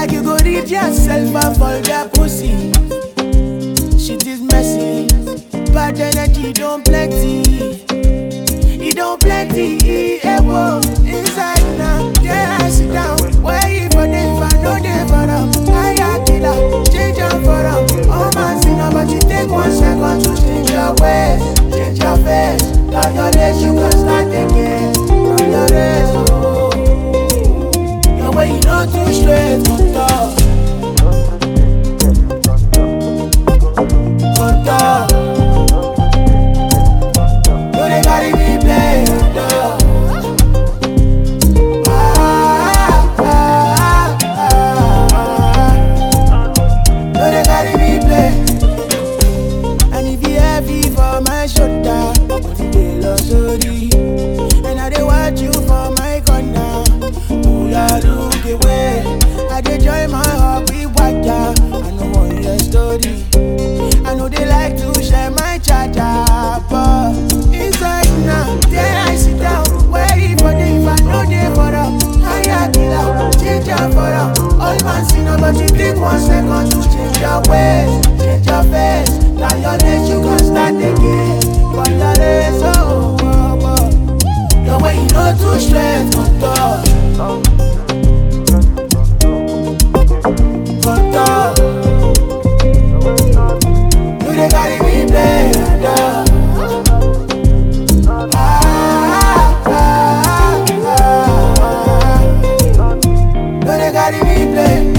Like you go read yourself and fall that pussy. Shit is messy. Bad energy don't plenty. It don't plenty. Whoa. Inside now, there I sit down. Where you for them, if I know they for them. I got killer, change them for them. Oh man, see now, but you take 1 second to change your ways, change your face. Turn your days, you can start again. Turn your days, oh. Your way you know too straight, good talk. Good talk. No, they carry me play, dog. No, they carry me play. And if you heavy for my shoulder, they lost sorry. And I dey watch you for my corner. Pull out, look away. I dey join my heart with water. I know want your story. I know they like to share my charger, but inside now, there I sit down. Waiting for them, if I know they for them. I got killer, change your for them. All man see now, but you take 1 second to change your ways, change your face. Now your days you can start again. But your days, oh, oh, oh. Your way you know too straight, good talk. Good talk. You dey carry me play, dog. You dey carry me play.